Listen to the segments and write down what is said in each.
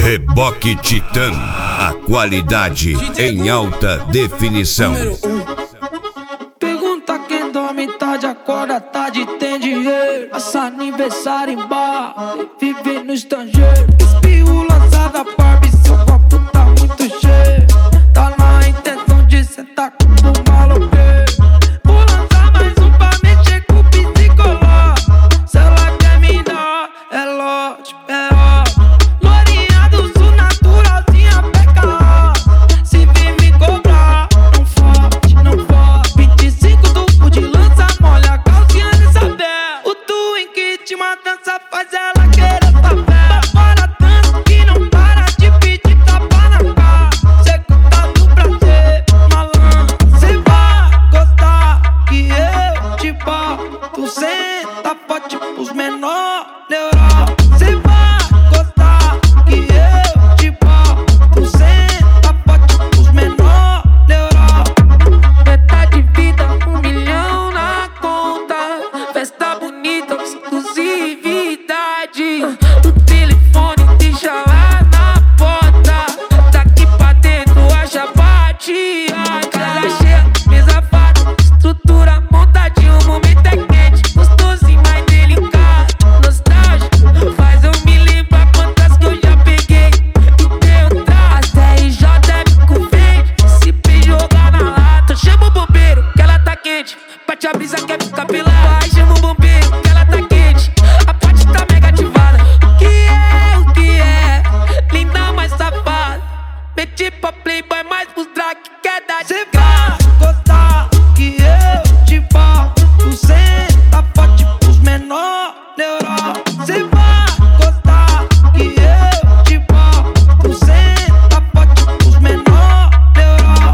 Reboque Titã, a qualidade em alta definição. Pergunta quem dorme tarde, acorda tarde, tem dinheiro. Passa aniversário em bar, vive no estrangeiro. Espirro lançada Barbie, seu copo tá muito cheio. Tá na intenção de sentar com o maloqueiro. Vou lançar mais um pra mexer com o psicoló. Se ela quer me dar, é lote, é ó. Lourinha do sul, naturalzinha, PK. Se vir me cobrar, não forte, não forte. 25 tubo de lança, molha a calcinha de Isabel. O twin que te dança faz ela querer saber. Tá fora tanto que não para de pedir tapa na cara. Cê tá no prazer, malandro. Cê vai gostar que eu te boto. Senta forte pros menor neural. Cê vai gostar que eu te boto. Senta forte pros menor neural. Metade de vida, 1 milhão na conta. Festa bonita, exclusividade. O telefone deixa lá na porta. Daqui pra dentro acha bateada. Casa cheia, mesa farta, estrutura montadinho. O momento é quente, gostosinho, mais delicado. Nostálgico, faz eu me lembrar quantas que eu já peguei. E deu trás, RJ é bico verde. Se P jogar na lata, chama o bombeiro que ela tá quente. Bate a brisa quer ficar pelada. Vai, chama o bombeiro que ela tá quente. A parte tá mega ativada. O que é? Linda, mais safada. Meti pra playboy, mais pros drag que quer dar de cara. Cê vai gostar que eu te boto. Senta forte pros menor neural. Cê vai gostar que eu te boto. Senta forte pros menor neural.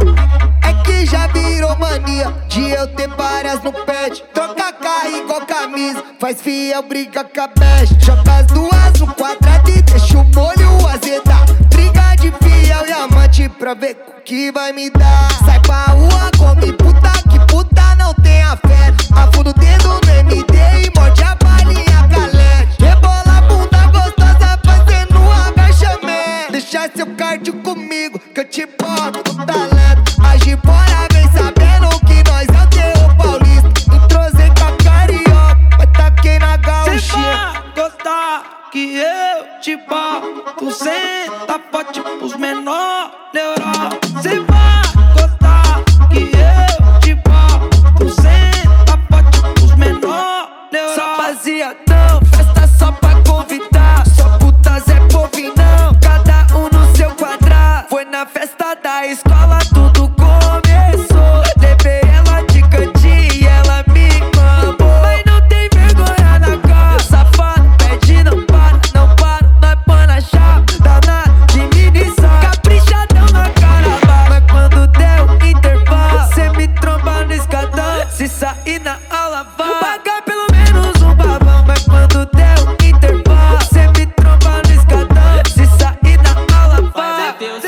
É que já virou mania de eu ter várias no pet. Troca carro igual camisa, faz fiel, briga com a best. Joga as duas no quadrado e deixa o molho azedar. Briga de fiel e amante pra ver o que vai me dar. Sai pra rua, come puta, que puta não tem afeto. Afunda o dedo no MD e morde a balinha galete. Rebola a bunda gostosa fazendo um agachamento. Deixa seu cardio comigo que eu te boto no talento. Age fora, vem sabendo que nós é o terror paulista. Entrosei com a carioca, mas taquei na gauchinha. Cê vai gostar que eu te boto. Senta forte pros menor neural. Cê vai gostar que eu te boto. Senta forte pros menor neural. Só baseadão, festa só pra convidar. Só putas é povinão, cada um no seu quadrado. Foi na festa da escola, tudo começou. Levei ela de cantinho e ela me mamou. Mas não tem vergonha na cara, safado, pede não para, não para. Nós põe na chave, danado de minição. Caprichadão na cara, mas quando der o intervalo, cê me tromba no escadão. Se sair na aula, vai pagar pelo menos um babão. Mas quando der o intervalo, cê me tromba no escadão. Se sair na aula, vai.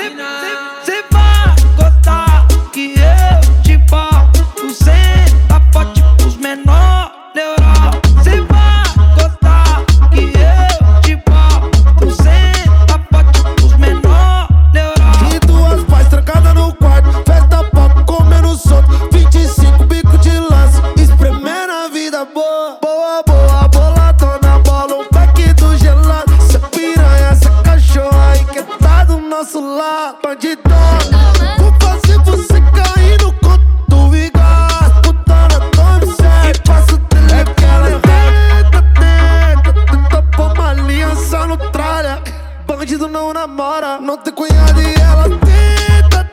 Cê vai gostar que eu te boto. Senta forte pros menor neural. Cê vai gostar que eu te boto. Senta forte pros menor neural. E duas pais trancadas no quarto, festa pop comendo solto. 25 bico de lança, espremendo a vida boa. Boa, boa, boladona, bola um pack do gelado. Essa piranha, essa cachorra aí que tá do nosso lado. Bandidona, vou fazer você cair no conto do Vigas. Putana, tome certo, e passa o telefone. É que ela tenta pôr uma aliança no tralha. Bandido não namora, não tem cunhado e ela tenta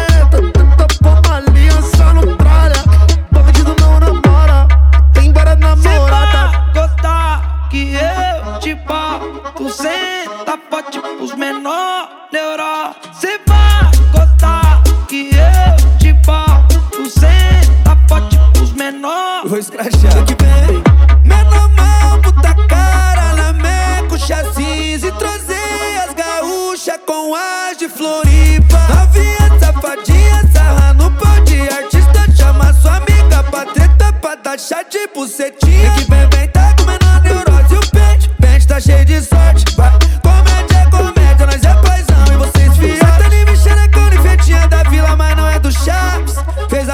pôr uma aliança no tralha. Bandido não namora, tem várias Cê namoradas. vai gostar que eu te boto. Senta forte pros menor neural. Cê vai gostar que eu te boto. Senta forte pros menor. Vou escrachar. Que vem menor mão, puta cara, lameco, chassis. E trozei as gaúchas com as de Floripa. Novinha, safadinha, sarra no pau de artista. Chama sua amiga pra treta, pra dar chá de bucetinha. Que vem, tá comendo a neurose e o pente tá cheio de sorte. Vai, comédia,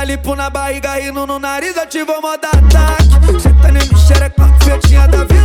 lipo na barriga, rindo no nariz, ativou modo ataque. Cê tá nem me xereca, feitinha da vida.